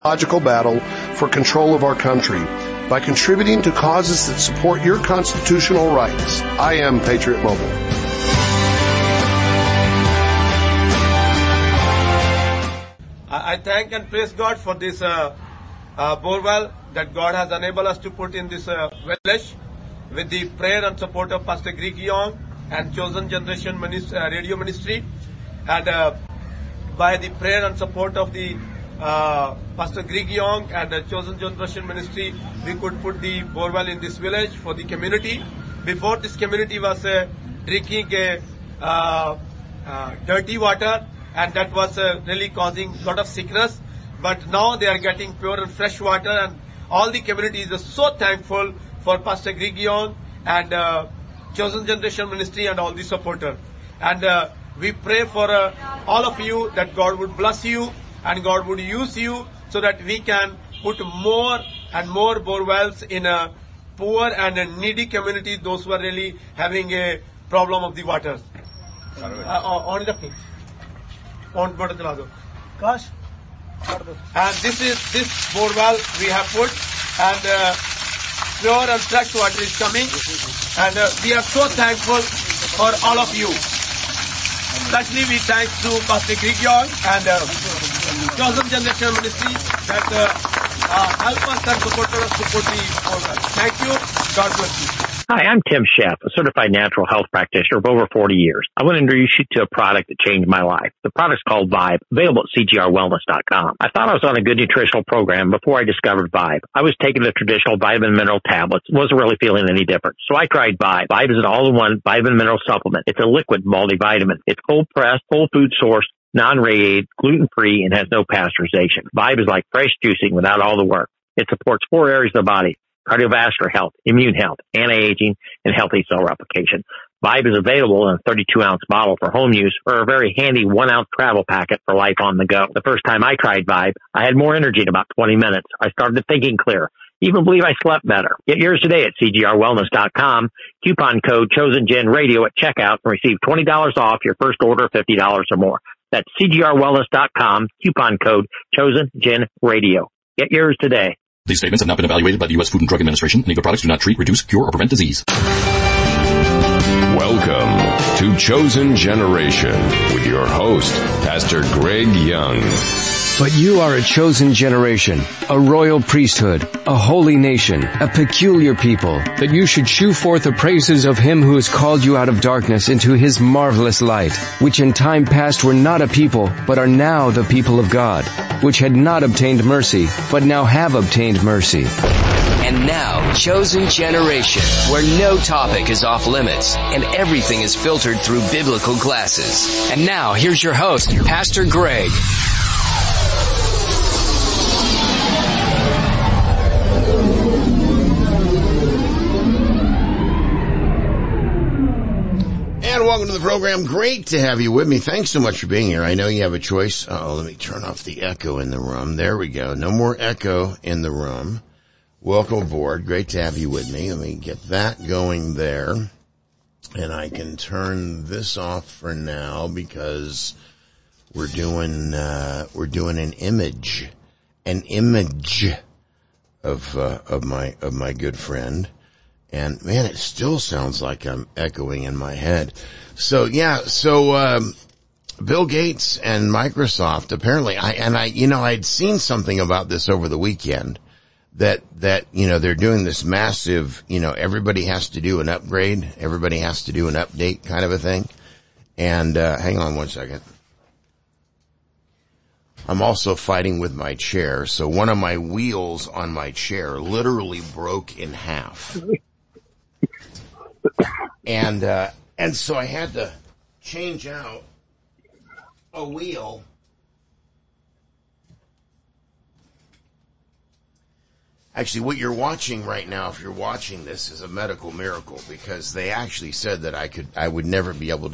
ideological battle for control of our country by contributing to causes that support your constitutional rights. I am Patriot Mobile. I thank and praise God for this borewell that God has enabled us to put in this village with the prayer and support of Pastor Greg Young and Chosen Generation Radio Ministry, and by the prayer and support of the Pastor Greg Young and the Chosen Generation Ministry, we could put the borewell in this village for the community. Before, this community was drinking dirty water, and that was really causing a lot of sickness. But now they are getting pure and fresh water, and all the community is so thankful for Pastor Greg Young and Chosen Generation Ministry and all the supporters. And we pray for all of you that God would bless you and God would use you so that we can put more and more borewells in a poor and needy community, those who are really having a problem of the water. On the page. On Gosh. And this borewell we have put, and pure and fresh water is coming, and we are so thankful for all of you. Especially we thank to Pastor Greg Young and Chosen Generation Ministry that help us and support us to put the borewell. Thank you. God bless you. Hi, I'm Tim Sheff, a certified natural health practitioner of over 40 years. I want to introduce you to a product that changed my life. The product's called Vibe, available at cgrwellness.com. I thought I was on a good nutritional program before I discovered Vibe. I was taking the traditional vitamin mineral tablets, wasn't really feeling any different. So I tried Vibe. Vibe is an all-in-one vitamin mineral supplement. It's a liquid multivitamin. It's cold-pressed, whole food sourced, non-radiated, gluten-free, and has no pasteurization. Vibe is like fresh juicing without all the work. It supports 4 areas of the body: cardiovascular health, immune health, anti-aging, and healthy cell replication. Vibe is available in a 32-ounce bottle for home use or a very handy 1-ounce travel packet for life on the go. The first time I tried Vibe, I had more energy in about 20 minutes. I started thinking clear. Even believe I slept better. Get yours today at cgrwellness.com. Coupon code ChosenGenRadio at checkout and receive $20 off your first order of $50 or more. That's cgrwellness.com. Coupon code ChosenGenRadio. Get yours today. These statements have not been evaluated by the U.S. Food and Drug Administration, and either products do not treat, reduce, cure, or prevent disease. Welcome to Chosen Generation with your host, Pastor Greg Young. But you are a chosen generation, a royal priesthood, a holy nation, a peculiar people, that you should shew forth the praises of him who has called you out of darkness into his marvelous light, which in time past were not a people, but are now the people of God, which had not obtained mercy, but now have obtained mercy. And now, Chosen Generation, where no topic is off limits and everything is filtered through biblical glasses. And now, here's your host, Pastor Greg. And welcome to the program. Great to have you with me. Thanks so much for being here. I know you have a choice. Let me turn off the echo in the room. There we go. No more echo in the room. Welcome aboard. Great to have you with me. Let me get that going there. And I can turn this off for now because we're doing an image of my good friend. And man, it still sounds like I'm echoing in my head. So Bill Gates and Microsoft apparently, I'd seen something about this over the weekend that, they're doing this massive, everybody has to do an upgrade. Everybody has to do an update kind of a thing. And, hang on one second. I'm also fighting with my chair. So one of my wheels on my chair literally broke in half. And so I had to change out a wheel. Actually, what you're watching right now, if you're watching this, is a medical miracle, because they actually said that I'd never be able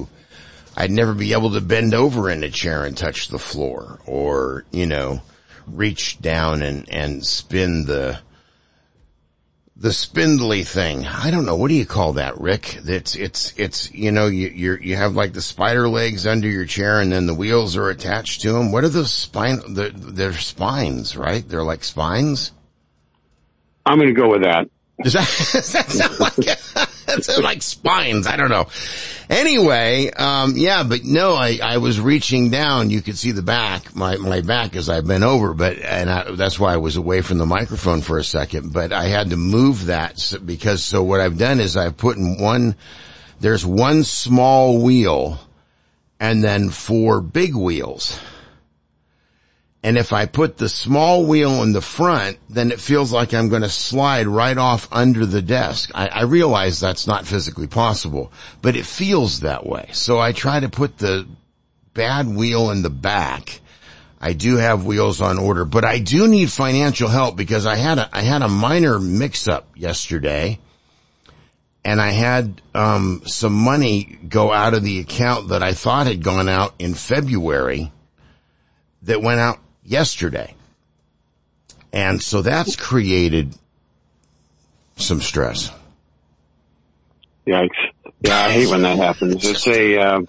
to bend over in a chair and touch the floor, or, reach down and spin the the spindly thing. I don't know. What do you call that, Rick? It's, you know, you have like the spider legs under your chair and then the wheels are attached to them. What are those they're spines, right? They're like spines? I'm going to go with that. Does that sound like it's like spines? I don't know. Anyway, yeah, but no, I was reaching down. You could see the back, my back as I bent over, that's why I was away from the microphone for a second, but I had to move that because, so what I've done is I've put in there's one small wheel and then 4 big wheels. And if I put the small wheel in the front, then it feels like I'm going to slide right off under the desk. I realize that's not physically possible, but it feels that way. So I try to put the bad wheel in the back. I do have wheels on order, but I do need financial help because I had a minor mix-up yesterday, and I had some money go out of the account that I thought had gone out in February that went out yesterday. And so that's created some stress. Yikes. Yeah, I hate when that happens. It's on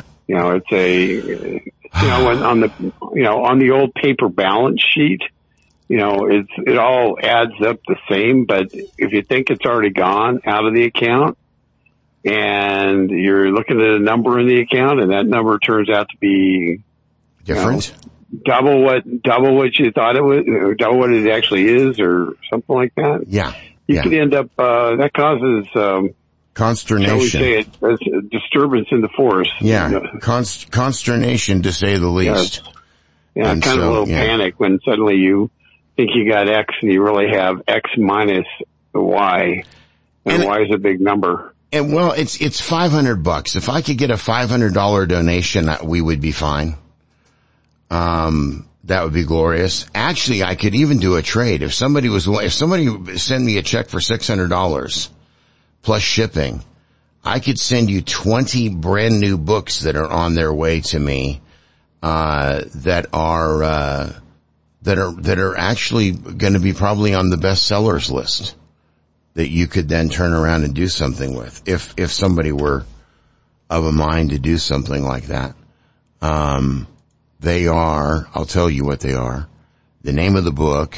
the old paper balance sheet, it all adds up the same, but if you think it's already gone out of the account and you're looking at a number in the account and that number turns out to be different, double what you thought it was, or double what it actually is, or something like that. Yeah. You could end up, that causes, consternation. Shall we say it, as a disturbance in the force. Yeah. Consternation, to say the least. Yeah, kind of a little panic when suddenly you think you got X and you really have X minus Y. And Y is a big number. And well, it's $500. If I could get a $500 donation, we would be fine. That would be glorious. Actually, I could even do a trade. If somebody sent me a check for $600 plus shipping, I could send you 20 brand new books that are on their way to me, that are actually going to be probably on the bestsellers list that you could then turn around and do something with if somebody were of a mind to do something like that. They are, I'll tell you what they are. The name of the book.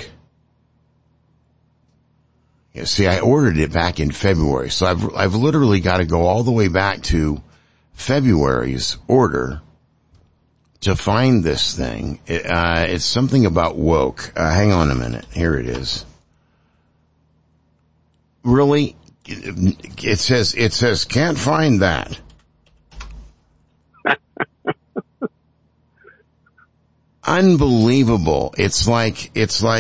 Yeah, see, I ordered it back in February, so I've literally got to go all the way back to February's order to find this thing. It's something about woke. Hang on a minute. Here it is. Really? It says can't find that. Unbelievable. It's like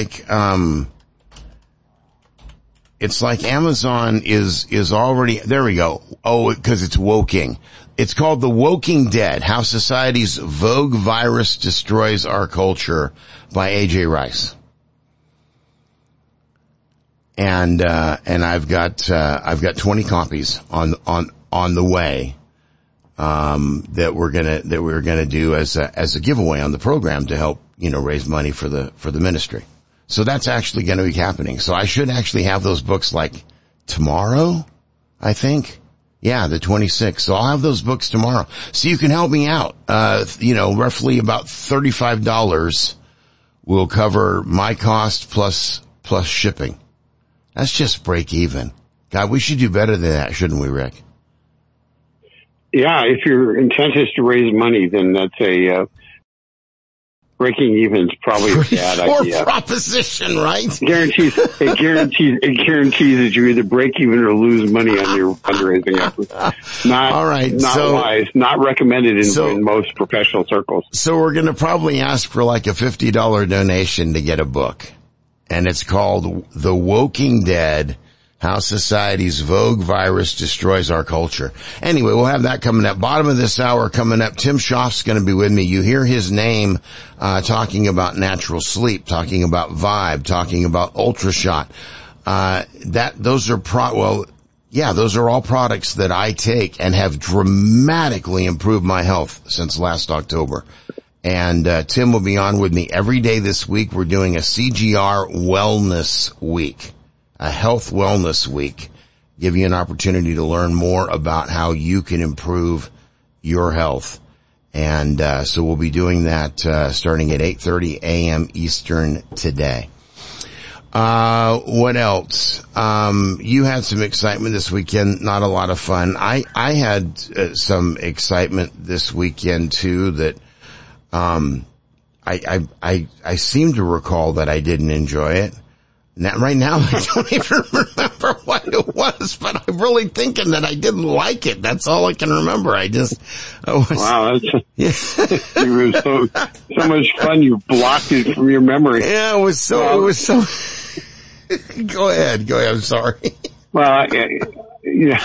Amazon is already, there we go. Oh, because it's woking. It's called The Woking Dead, How Society's Vogue Virus Destroys Our Culture by A.J. Rice. And I've got 20 copies on the way. That we're gonna do as a giveaway on the program to help, raise money for the ministry. So that's actually gonna be happening. So I should actually have those books like tomorrow, I think. Yeah, the 26th. So I'll have those books tomorrow. So you can help me out. Roughly about $35 will cover my cost plus shipping. That's just break even. God, we should do better than that, shouldn't we, Rick? Yeah, if your intent is to raise money, then that's breaking even is probably a bad idea. Proposition, right? It guarantees that you either break even or lose money on your fundraising efforts. Not wise, not recommended in most professional circles. So we're going to probably ask for like a $50 donation to get a book. And it's called The Woking Dead, How Society's Vogue Virus Destroys Our Culture. Anyway, we'll have that coming up. Bottom of this hour coming up, Tim Schaaf's going to be with me. You hear his name, talking about natural sleep, talking about Vibe, talking about Ultrashot. Those are all products that I take and have dramatically improved my health since last October. And Tim will be on with me every day this week. We're doing a CGR Wellness Week. a health wellness week, give you an opportunity to learn more about how you can improve your health. And so we'll be doing that starting at 8:30 a.m. Eastern today. What else? You had some excitement this weekend, not a lot of fun. I had some excitement this weekend too that I seem to recall that I didn't enjoy it. Now, right now, I don't even remember what it was, but I'm really thinking that I didn't like it. That's all I can remember. Wow, it was so much fun. You blocked it from your memory. Yeah, it was so. Go ahead. I'm sorry. Well, yeah,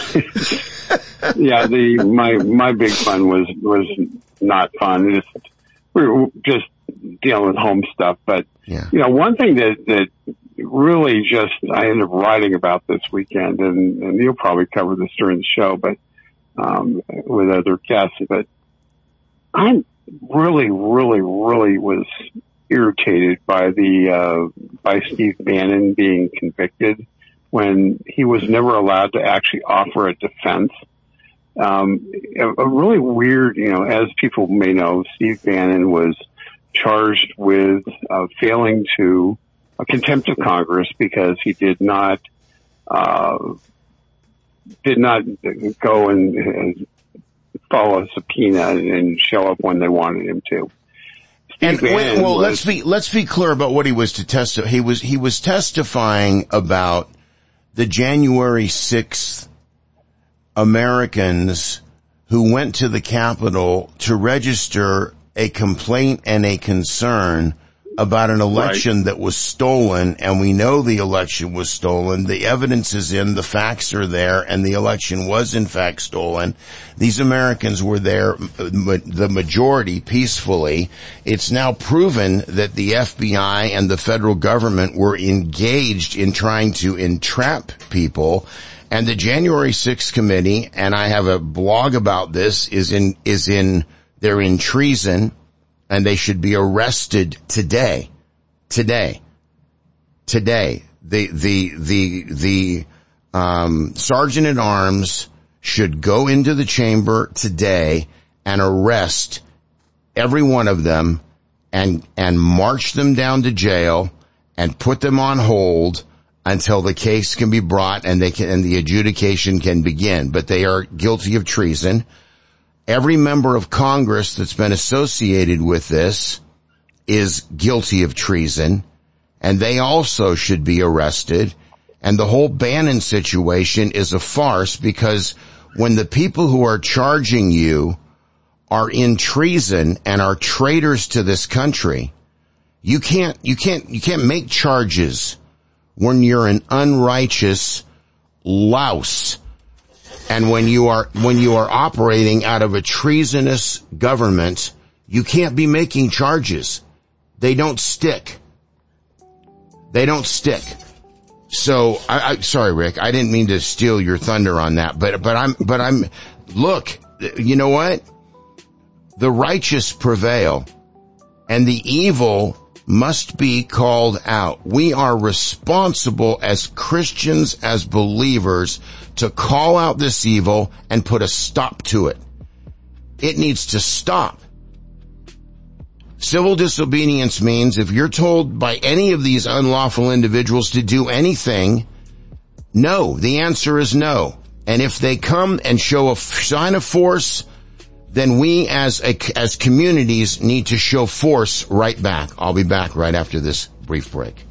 my big fun was not fun. We were just dealing with home stuff, but one thing that really just, I ended up writing about this weekend, and you'll probably cover this during the show, but, with other guests, but I really was irritated by by Steve Bannon being convicted when he was never allowed to actually offer a defense. A really weird, as people may know, Steve Bannon was charged with, failing to a contempt of Congress because he did not go and follow a subpoena and show up when they wanted him to. Let's be clear about what he was to testify. He was testifying about the January 6th Americans who went to the Capitol to register a complaint and a concern about an election that was stolen, and we know the election was stolen. The evidence is in, the facts are there, and the election was in fact stolen. These Americans were there, the majority, peacefully. It's now proven that the FBI and the federal government were engaged in trying to entrap people. And the January 6th committee, and I have a blog about this, they're in treason. And they should be arrested today. The sergeant at arms should go into the chamber today and arrest every one of them and march them down to jail and put them on hold until the case can be brought and the adjudication can begin. But they are guilty of treason. Every member of Congress that's been associated with this is guilty of treason, and they also should be arrested. And the whole Bannon situation is a farce, because when the people who are charging you are in treason and are traitors to this country, you can't make charges when you're an unrighteous louse. And when you are operating out of a treasonous government, you can't be making charges. They don't stick. So sorry, Rick, I didn't mean to steal your thunder on that, but look, you know what? The righteous prevail and the evil must be called out. We are responsible as Christians, as believers, to call out this evil and put a stop to it. It needs to stop. Civil disobedience means if you're told by any of these unlawful individuals to do anything, no. The answer is no. And if they come and show a sign of force, then we as communities need to show force right back. I'll be back right after this brief break.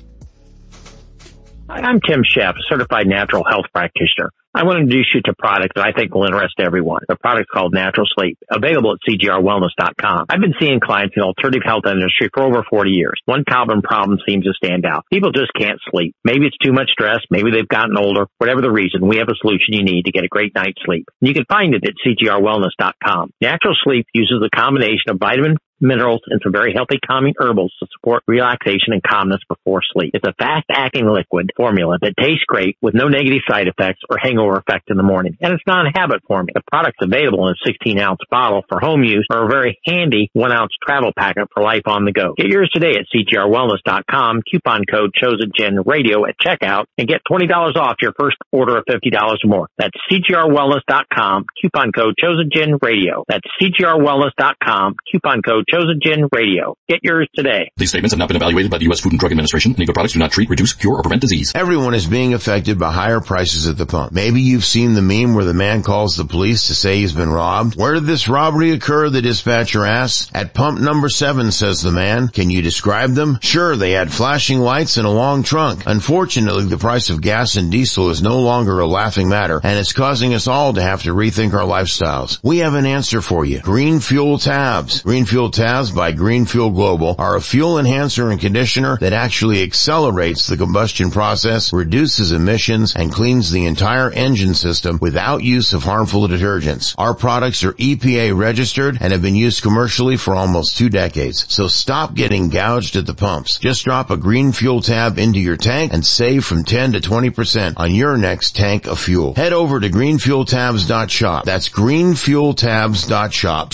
I'm Tim Sheff, certified natural health practitioner. I want to introduce you to a product that I think will interest everyone. The product's called Natural Sleep, available at CGRWellness.com. I've been seeing clients in the alternative health industry for over 40 years. One common problem seems to stand out. People just can't sleep. Maybe it's too much stress. Maybe they've gotten older. Whatever the reason, we have a solution you need to get a great night's sleep. You can find it at CGRWellness.com. Natural Sleep uses a combination of vitamin, minerals, and some very healthy calming herbals to support relaxation and calmness before sleep. It's a fast-acting liquid formula that tastes great with no negative side effects or hangover effect in the morning. And it's not a habit forming. The product's available in a 16-ounce bottle for home use or a very handy 1-ounce travel packet for life on the go. Get yours today at CGRWellness.com, coupon code ChosenGenRadio at checkout, and get $20 off your first order of $50 or more. That's CGRWellness.com, coupon code ChosenGenRadio. That's CGRWellness.com, coupon code ChosenGenRadio. Get yours today. These statements have not been evaluated by the U.S. Food and Drug Administration. Any of the products do not treat, reduce, cure, or prevent disease. Everyone is being affected by higher prices at the pump. Maybe you've seen the meme where the man calls the police to say he's been robbed. Where did this robbery occur? The dispatcher asks. At pump number 7, says the man. Can you describe them? Sure, they had flashing lights and a long trunk. Unfortunately, the price of gas and diesel is no longer a laughing matter, and it's causing us all to have to rethink our lifestyles. We have an answer for you. Green Fuel Tabs. Green Fuel Tabs by Green Fuel Global are a fuel enhancer and conditioner that actually accelerates the combustion process, reduces emissions, and cleans the entire engine system without use of harmful detergents. Our products are EPA registered and have been used commercially for almost 2 decades. So stop getting gouged at the pumps. Just drop a Green Fuel Tab into your tank and save from 10 to 20% on your next tank of fuel. Head over to greenfueltabs.shop. That's greenfueltabs.shop.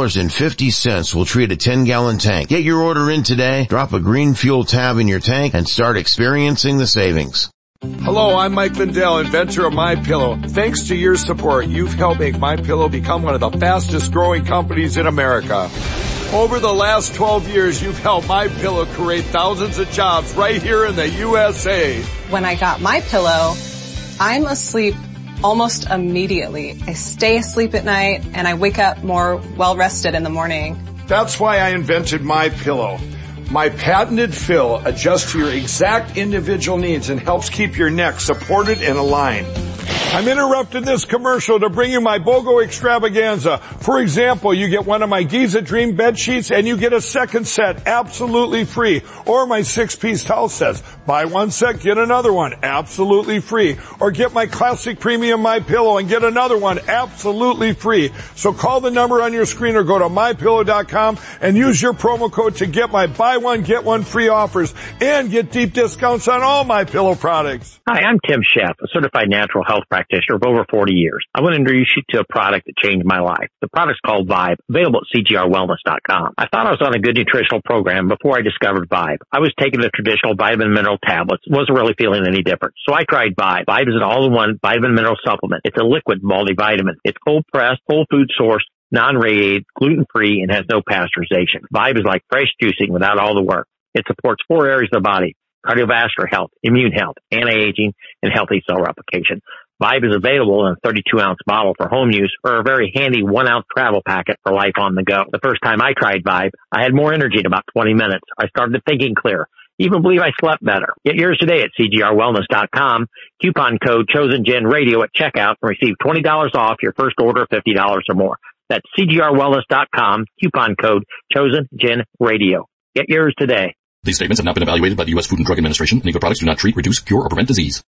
$2.50 will treat a 10-gallon tank. Get your order in today, drop a Green Fuel Tab in your tank, and start experiencing the savings. Hello, I'm Mike Lindell, inventor of MyPillow. Thanks to your support, you've helped make MyPillow become one of the fastest growing companies in America. Over the last 12 years, you've helped MyPillow create thousands of jobs right here in the USA. When I got MyPillow, I'm asleep almost immediately. I stay asleep at night and I wake up more well-rested in the morning. That's why I invented MyPillow. My patented fill adjusts to your exact individual needs and helps keep your neck supported and aligned. I'm interrupting this commercial to bring you my BOGO extravaganza. For example, you get one of my Giza Dream bed sheets and you get a second set absolutely free. Or my 6-piece towel sets. Buy one set, get another one absolutely free. Or get my classic premium MyPillow and get another one absolutely free. So call the number on your screen or go to MyPillow.com and use your promo code to get my buy one, get one free offers and get deep discounts on all MyPillow products. Hi, I'm Tim Sheff, a certified natural health practitioner of over 40 years. I want to introduce you to a product that changed my life. The product's called Vibe, available at CGRWellness.com. I thought I was on a good nutritional program before I discovered Vibe. I was taking the traditional vitamin mineral tablets, wasn't really feeling any different. So I tried Vibe. Vibe is an all-in-one vitamin mineral supplement. It's a liquid multivitamin. It's cold-pressed, whole food sourced, non-radiated, gluten-free, and has no pasteurization. Vibe is like fresh juicing without all the work. It supports 4 areas of the body: cardiovascular health, immune health, anti-aging, and healthy cell replication. Vibe is available in a 32-ounce bottle for home use or a very handy 1-ounce travel packet for life on the go. The first time I tried Vibe, I had more energy in about 20 minutes. I started thinking clear. Even believe I slept better. Get yours today at CGRWellness.com. Coupon code ChosenGenRadio at checkout and receive $20 off your first order of $50 or more. That's CGRWellness.com. Coupon code ChosenGenRadio. Get yours today. These statements have not been evaluated by the U.S. Food and Drug Administration. Any of the products do not treat, reduce, cure, or prevent disease.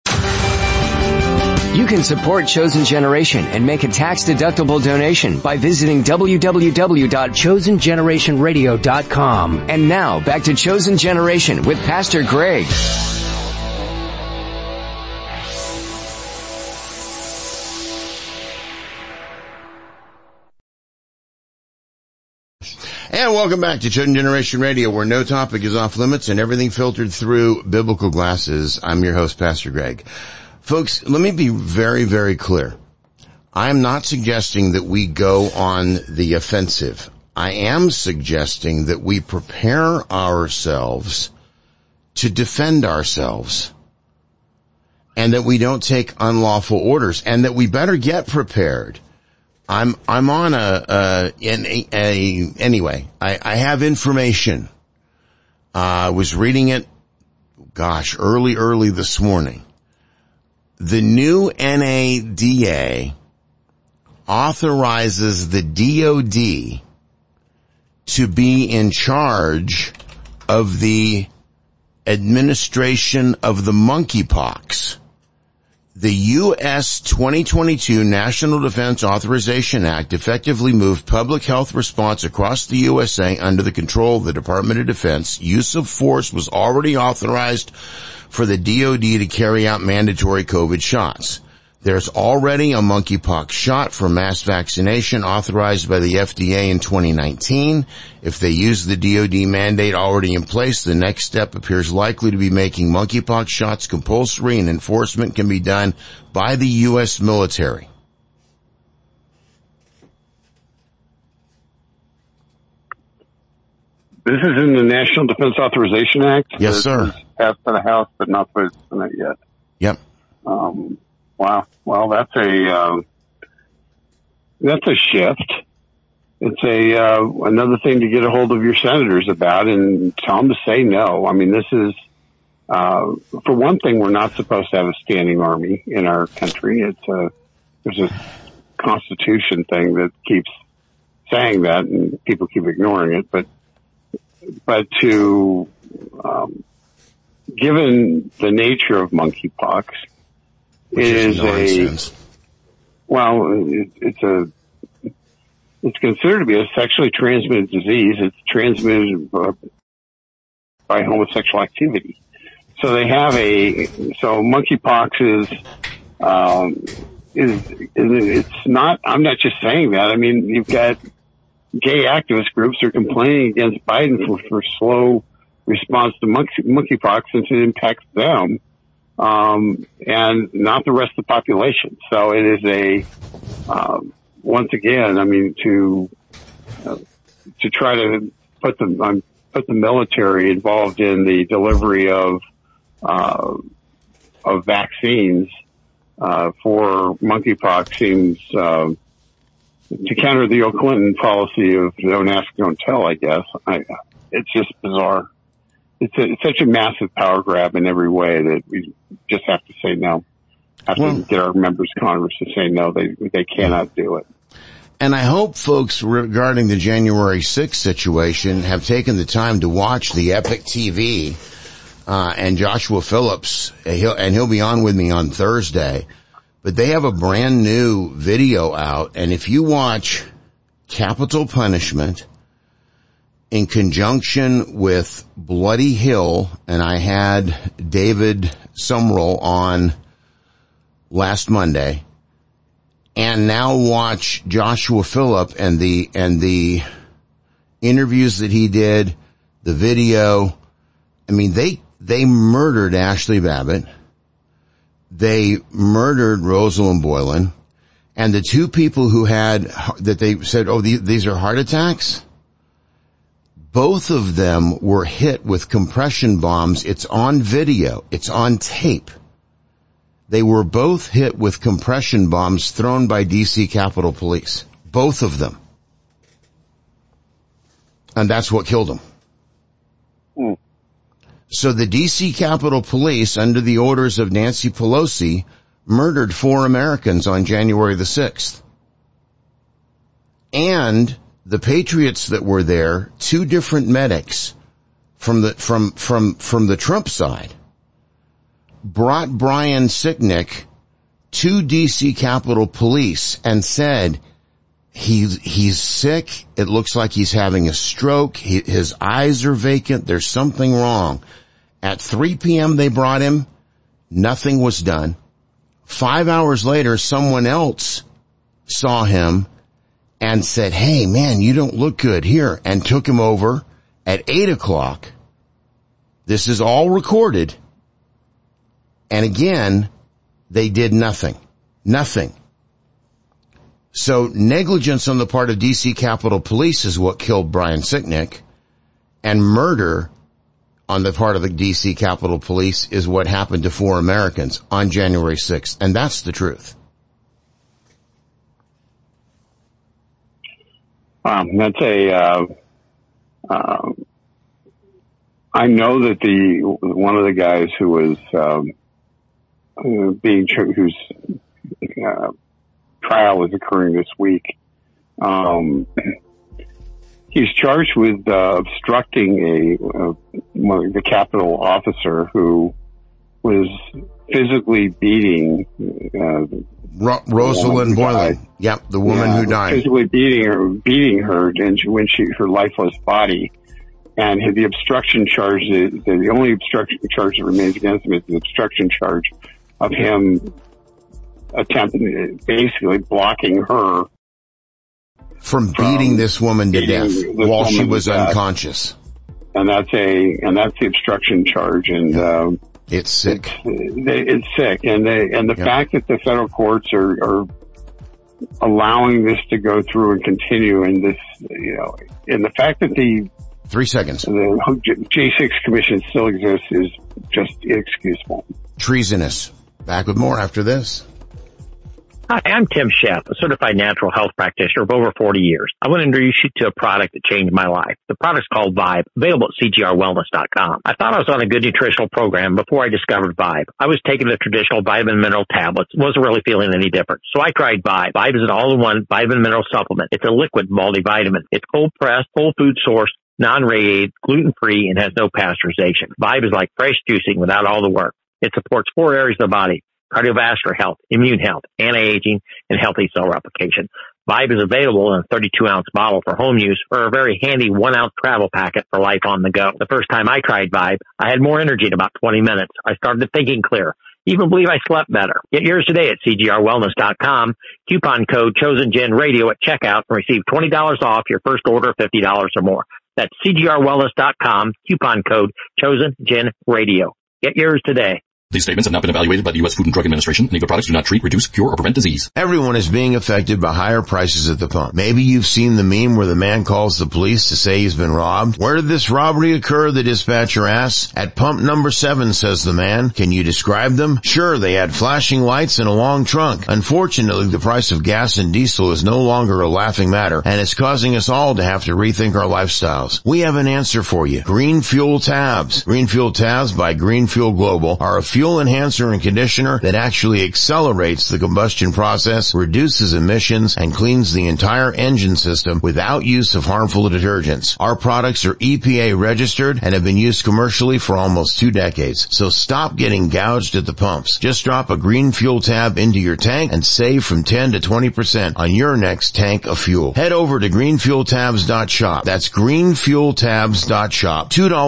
You can support Chosen Generation and make a tax-deductible donation by visiting www.chosengenerationradio.com. And now, back to Chosen Generation with Pastor Greg. And welcome back to Chosen Generation Radio, where no topic is off limits and everything filtered through biblical glasses. I'm your host, Pastor Greg. Folks, let me be very, very clear. I'm not suggesting that we go on the offensive. I am suggesting that we prepare ourselves to defend ourselves, and that we don't take unlawful orders, and that we better get prepared. I'm on anyway, I have information. I was reading it, early this morning. The new NADA authorizes the DOD to be in charge of the administration of the monkeypox. The U.S. 2022 National Defense Authorization Act effectively moved public health response across the USA under the control of the Department of Defense. Use of force was already authorized for the DoD to carry out mandatory COVID shots. There's already a monkeypox shot for mass vaccination authorized by the FDA in 2019. If they use the DoD mandate already in place, the next step appears likely to be making monkeypox shots compulsory, and enforcement can be done by the U.S. military. This is in the National Defense Authorization Act? Yes, sir. Passed by the House, but not by the Senate yet. Yep. Wow. Well, that's a shift. It's another thing to get a hold of your senators about and tell them to say no. I mean, this is, for one thing, we're not supposed to have a standing army in our country. There's a Constitution thing that keeps saying that and people keep ignoring it, but to, given the nature of monkeypox, it's considered to be a sexually transmitted disease. It's transmitted by homosexual activity. So monkeypox it's not, I'm not just saying that. I mean, you've got gay activist groups are complaining against Biden for slow response to monkeypox since it impacts them. And not the rest of the population. So it is once again, I mean, to try to put the military involved in the delivery of vaccines, for monkeypox seems, to counter the Bill Clinton policy of don't ask, don't tell, I guess. It's just bizarre. It's such a massive power grab in every way that we just have to say no. Have to get our members of Congress to say no. They cannot do it. And I hope folks regarding the January 6th situation have taken the time to watch the Epic TV, and Joshua Phillips, he'll be on with me on Thursday, but they have a brand new video out. And if you watch Capital Punishment in conjunction with Bloody Hill, and I had David Sumrall on last Monday, and now watch Joshua Phillip and the interviews that he did, the video. I mean, they murdered Ashley Babbitt. They murdered Rosalind Boylan, and the two people who that they said, oh, these are heart attacks. Both of them were hit with compression bombs. It's on video. It's on tape. They were both hit with compression bombs thrown by DC Capitol Police. Both of them. And that's what killed them. Mm. So the DC Capitol Police, under the orders of Nancy Pelosi, murdered 4 Americans on January the 6th. And the patriots that were there, 2 different medics from the Trump side, brought Brian Sicknick to DC Capitol Police and said, he's sick. It looks like he's having a stroke. His eyes are vacant. There's something wrong. At 3 p.m. they brought him. Nothing was done. 5 hours later, someone else saw him and said, hey, man, you don't look good here, and took him over at 8 o'clock. This is all recorded. And again, they did nothing. Nothing. So negligence on the part of DC Capitol Police is what killed Brian Sicknick, and murder on the part of the DC Capitol Police is what happened to 4 Americans on January 6th. And that's the truth. That's I know that one of the guys who was, whose trial is occurring this week, he's charged with obstructing the Capitol officer who was physically beating Rosalind Boylan. Yep, the woman who died. Physically beating her and her lifeless body. And the obstruction charge, the only obstruction charge that remains against him is the obstruction charge of him attempting, basically blocking her from beating this woman to death while she was unconscious. And that's the obstruction charge, and it's sick. It's sick, and the fact that the federal courts are allowing this to go through and continue, and this, and the fact that the 3 seconds. The J6 Commission still exists is just inexcusable. Treasonous. Back with more after this. Hi, I'm Tim Sheff, a certified natural health practitioner of over 40 years. I want to introduce you to a product that changed my life. The product's called Vibe, available at CGRWellness.com. I thought I was on a good nutritional program before I discovered Vibe. I was taking the traditional vitamin mineral tablets, wasn't really feeling any different. So I tried Vibe. Vibe is an all-in-one vitamin mineral supplement. It's a liquid multivitamin. It's cold-pressed, whole food source, non-radiated, gluten-free, and has no pasteurization. Vibe is like fresh juicing without all the work. It supports 4 areas of the body: cardiovascular health, immune health, anti-aging, and healthy cell replication. Vibe is available in a 32-ounce bottle for home use or a very handy 1-ounce travel packet for life on the go. The first time I tried Vibe, I had more energy in about 20 minutes. I started thinking clear. Even believe I slept better. Get yours today at CGRWellness.com. Coupon code ChosenGenRadio at checkout and receive $20 off your first order of $50 or more. That's CGRWellness.com. Coupon code ChosenGenRadio. Get yours today. These statements have not been evaluated by the U.S. Food and Drug Administration, and either products do not treat, reduce, cure, or prevent disease. Everyone is being affected by higher prices at the pump. Maybe you've seen the meme where the man calls the police to say he's been robbed. Where did this robbery occur? The dispatcher asks. At pump number 7, says the man. Can you describe them? Sure, they had flashing lights and a long trunk. Unfortunately, the price of gas and diesel is no longer a laughing matter, and it's causing us all to have to rethink our lifestyles. We have an answer for you. Green Fuel Tabs. Green Fuel Tabs by Green Fuel Global are a fuel enhancer and conditioner that actually accelerates the combustion process, reduces emissions, and cleans the entire engine system without use of harmful detergents. Our products are EPA registered and have been used commercially for almost 2 decades. So stop getting gouged at the pumps. Just drop a Green Fuel Tab into your tank and save from 10 to 20% on your next tank of fuel. Head over to greenfueltabs.shop. That's greenfueltabs.shop.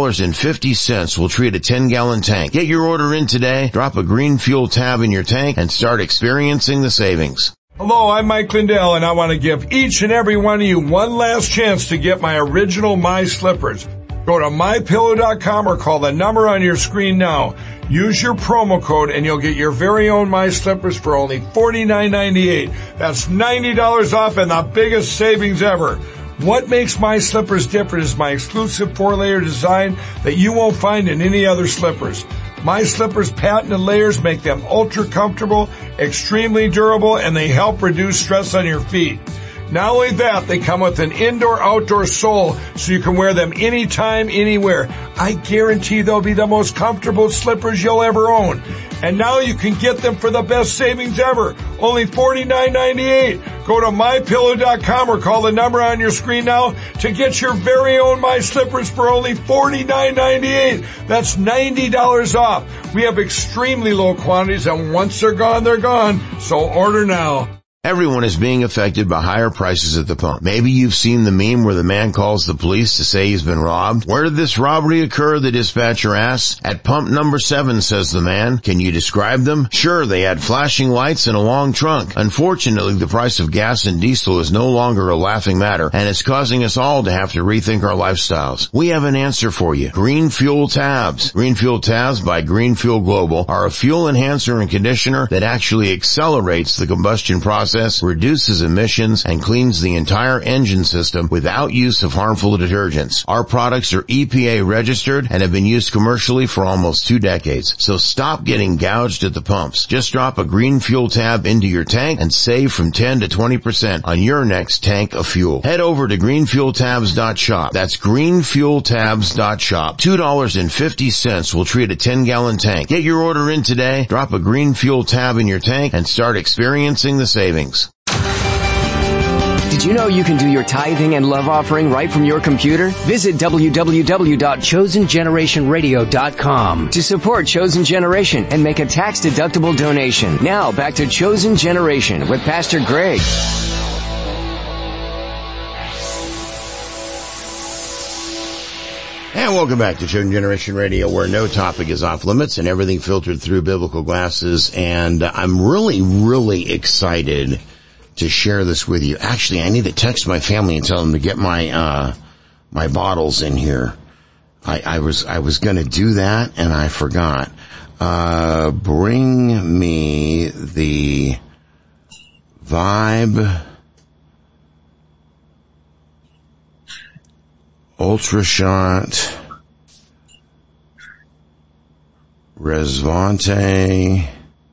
$2.50 will treat a 10-gallon tank. Get your order in today. Drop a Green Fuel Tab in your tank and start experiencing the savings. Hello, I'm Mike Lindell, and I want to give each and every one of you one last chance to get my original My Slippers. Go to MyPillow.com or call the number on your screen now. Use your promo code and you'll get your very own My Slippers for only $49.98. That's $90 off and the biggest savings ever. What makes My Slippers different is my exclusive 4-layer design that you won't find in any other slippers. My Slippers' patented layers make them ultra comfortable, extremely durable, and they help reduce stress on your feet. Not only that, they come with an indoor-outdoor sole so you can wear them anytime, anywhere. I guarantee they'll be the most comfortable slippers you'll ever own. And now you can get them for the best savings ever, only $49.98. Go to MyPillow.com or call the number on your screen now to get your very own My Slippers for only $49.98. That's $90 off. We have extremely low quantities, and once they're gone. So order now. Everyone is being affected by higher prices at the pump. Maybe you've seen the meme where the man calls the police to say he's been robbed. Where did this robbery occur? The dispatcher asks. At pump number 7, says the man. Can you describe them? Sure, they had flashing lights and a long trunk. Unfortunately, the price of gas and diesel is no longer a laughing matter, and it's causing us all to have to rethink our lifestyles. We have an answer for you. Green Fuel Tabs. Green Fuel Tabs by Green Fuel Global are a fuel enhancer and conditioner that actually accelerates the combustion process, reduces emissions, and cleans the entire engine system without use of harmful detergents. Our products are EPA registered and have been used commercially for almost 2 decades. So stop getting gouged at the pumps. Just drop a Green Fuel Tab into your tank and save from 10 to 20% on your next tank of fuel. Head over to greenfueltabs.shop. That's greenfueltabs.shop. $2.50 will treat a 10-gallon tank. Get your order in today. Drop a Green Fuel Tab in your tank and start experiencing the savings. Did you know you can do your tithing and love offering right from your computer? Visit www.chosengenerationradio.com to support Chosen Generation and make a tax-deductible donation. Now, back to Chosen Generation with Pastor Greg. And welcome back to Chosen Generation Radio, where no topic is off limits and everything filtered through biblical glasses. And I'm really, really excited to share this with you. Actually, I need to text my family and tell them to get my my bottles in here. I was going to do that and I forgot. Bring me the Vibe Ultra Shot Resvante,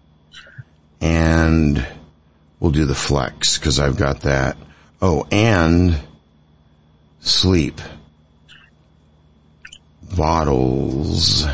and we'll do the Flex because I've got that. Oh, and Sleep bottles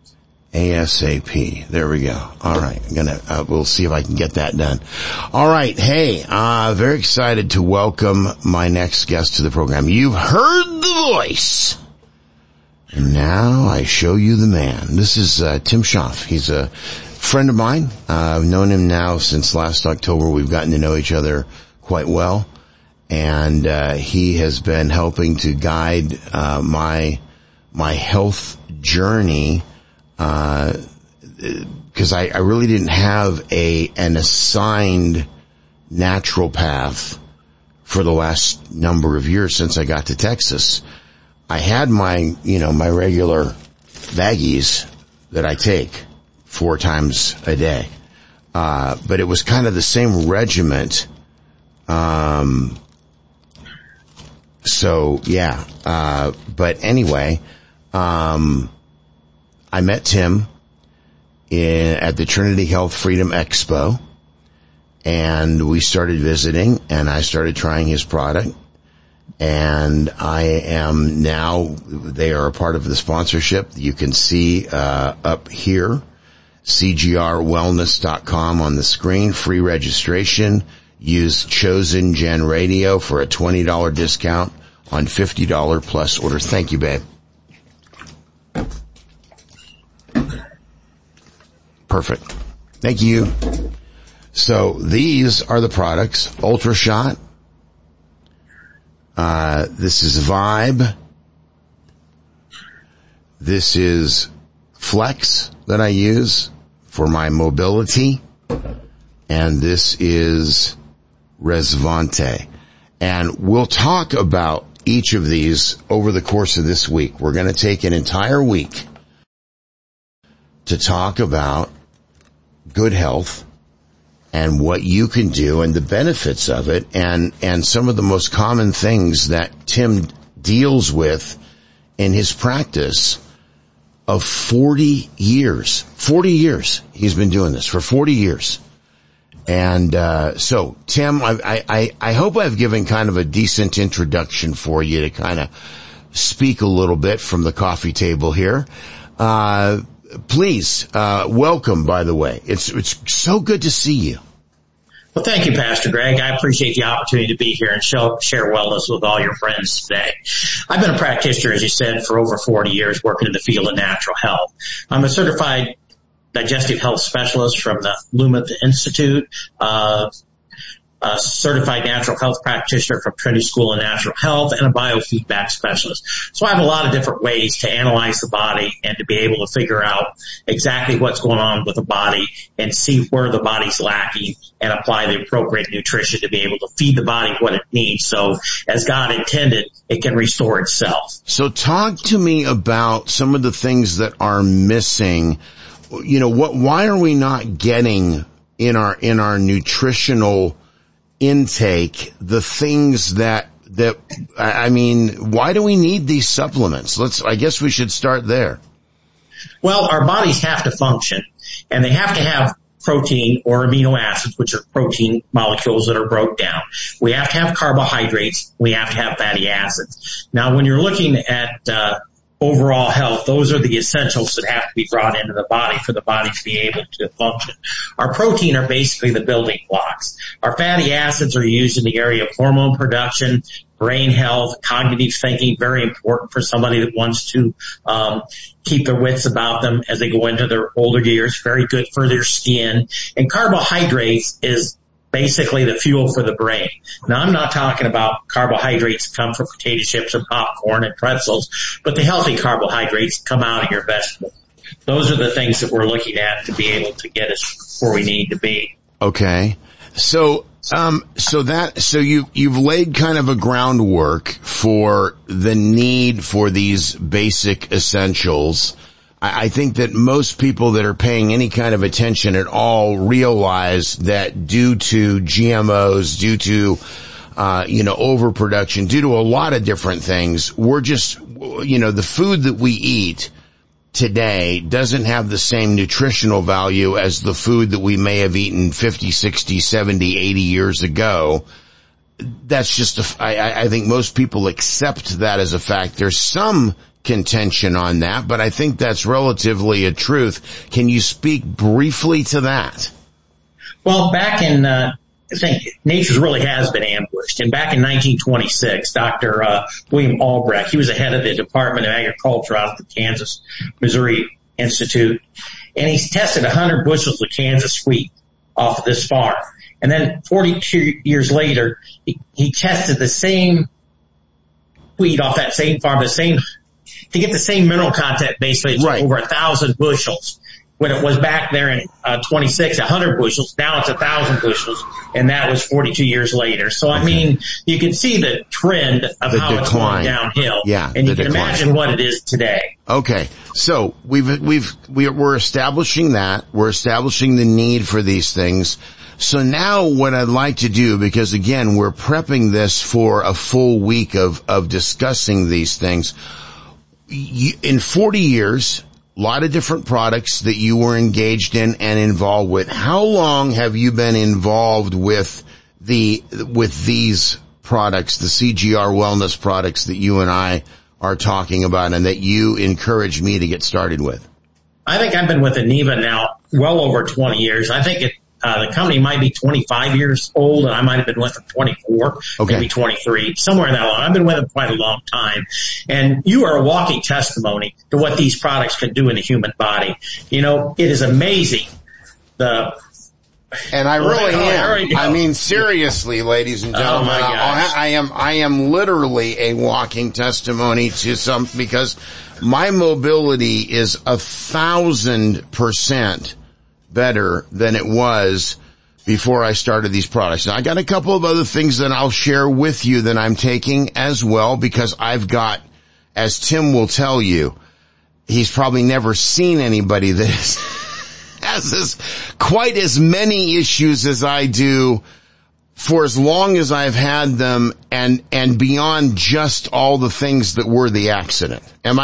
ASAP. There we go. All right. We'll see if I can get that done. All right. Hey, very excited to welcome my next guest to the program. You've heard the voice. And now I show you the man. This is Tim Schaff. He's a friend of mine. I've known him now since last October. We've gotten to know each other quite well. And he has been helping to guide my health journey, because I really didn't have an assigned natural path for the last number of years since I got to Texas. I had my regular baggies that I take 4 times a day. But it was kind of the same regiment. So yeah. But anyway, I met Tim at the Trinity Health Freedom Expo, and we started visiting, and I started trying his product. And I am now, they are a part of the sponsorship. You can see up here, cgrwellness.com on the screen, free registration. Use Chosen Gen Radio for a $20 discount on $50 plus order. Thank you, babe. Perfect. Thank you. So these are the products. Ultra Shot. This is Vibe. This is Flex that I use for my mobility. And this is Resvante. And we'll talk about each of these over the course of this week. We're going to take an entire week to talk about good health and what you can do and the benefits of it, and some of the most common things that Tim deals with in his practice of 40 years. 40 years he's been doing this, for 40 years. And so Tim, I hope I've given kind of a decent introduction for you to kind of speak a little bit from the coffee table here. Please, welcome, by the way. It's so good to see you. Well, thank you, Pastor Greg. I appreciate the opportunity to be here and share wellness with all your friends today. I've been a practitioner, as you said, for over 40 years, working in the field of natural health. I'm a certified digestive health specialist from the Lumen Institute, a certified natural health practitioner from Trinity School of Natural Health, and a biofeedback specialist. So I have a lot of different ways to analyze the body and to be able to figure out exactly what's going on with the body and see where the body's lacking and apply the appropriate nutrition to be able to feed the body what it needs. So as God intended, it can restore itself. So talk to me about some of the things that are missing. You know, why are we not getting in our nutritional intake the things that I mean, why do we need these supplements? I guess we should start there. Well, our bodies have to function, and they have to have protein or amino acids, which are protein molecules that are broke down. We have to have carbohydrates. We have to have fatty acids. Now, when you're looking at overall health. Those are the essentials that have to be brought into the body for the body to be able to function. Our protein are basically the building blocks. Our fatty acids are used in the area of hormone production, brain health, cognitive thinking, very important for somebody that wants to keep their wits about them as they go into their older years, very good for their skin. And carbohydrates is basically the fuel for the brain. Now, I'm not talking about carbohydrates that come from potato chips and popcorn and pretzels, but the healthy carbohydrates that come out of your vegetables. Those are the things that we're looking at to be able to get us where we need to be. Okay. So you've laid kind of a groundwork for the need for these basic essentials. I think that most people that are paying any kind of attention at all realize that due to GMOs, due to, overproduction, due to a lot of different things, we're just, the food that we eat today doesn't have the same nutritional value as the food that we may have eaten 50, 60, 70, 80 years ago. That's just I think most people accept that as a fact. There's some contention on that, but I think that's relatively a truth. Can you speak briefly to that? Well, back in, I think nature really has been ambushed. And back in 1926, Dr. William Albrecht, he was the head of the Department of Agriculture out of the Kansas, Missouri Institute, and he tested 100 bushels of Kansas wheat off of this farm. And then 42 years later, he tested the same wheat off that same farm, to get the same mineral content, basically, it's over 1,000 bushels. When it was back there in 26, 100 bushels, now it's 1,000 bushels, and that was 42 years later. So, I mean, you can see the trend of the how decline. It's going downhill. Yeah, and you can imagine what it is today. Okay. So, we're establishing that. We're establishing the need for these things. So now what I'd like to do, because again, we're prepping this for a full week of discussing these things. In 40 years, a lot of different products that you were engaged in and involved with. How long have you been involved with these products, the CGR Wellness products that you and I are talking about and that you encouraged me to get started with? I think I've been with Aniva now well over 20 years. I think the company might be 25 years old, and I might have been with them 24, maybe 23, somewhere in that long. I've been with them quite a long time. And you are a walking testimony to what these products can do in the human body. It is amazing. And I really am. I mean, seriously, ladies and gentlemen, I am literally a walking testimony to because my mobility is 1,000% better than it was before I started these products. Now, I got a couple of other things that I'll share with you that I'm taking as well, because I've got, as Tim will tell you, he's probably never seen anybody that has quite as many issues as I do for as long as I've had them, and beyond just all the things that were the accident. Am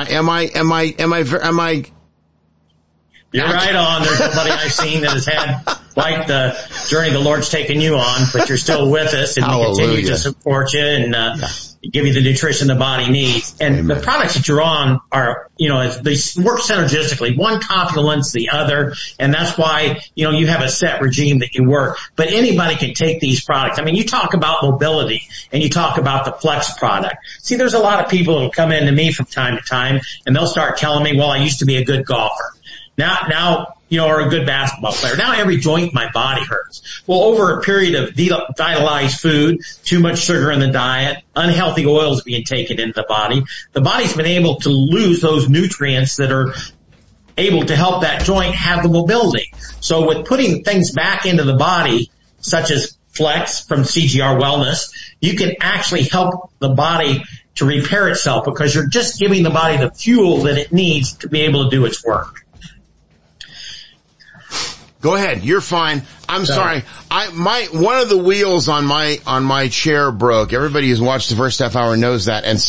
I You're right on. There's nobody I've seen that has had like the journey the Lord's taken you on, but you're still with us, and we continue to support you and give you the nutrition the body needs. And the products that you're on are, they work synergistically. One complements the other, and that's why, you have a set regime that you work. But anybody can take these products. I mean, you talk about mobility, and you talk about the Flex product. See, there's a lot of people who will come into me from time to time, and they'll start telling me, well, I used to be a good golfer. Now, or a good basketball player. Now every joint in my body hurts. Well, over a period of vitalized food, too much sugar in the diet, unhealthy oils being taken into the body's been able to lose those nutrients that are able to help that joint have the mobility. So with putting things back into the body, such as Flex from CGR Wellness, you can actually help the body to repair itself, because you're just giving the body the fuel that it needs to be able to do its work. Go ahead. You're fine. I'm sorry. One of the wheels on my chair broke. Everybody who's watched the first half hour knows that. And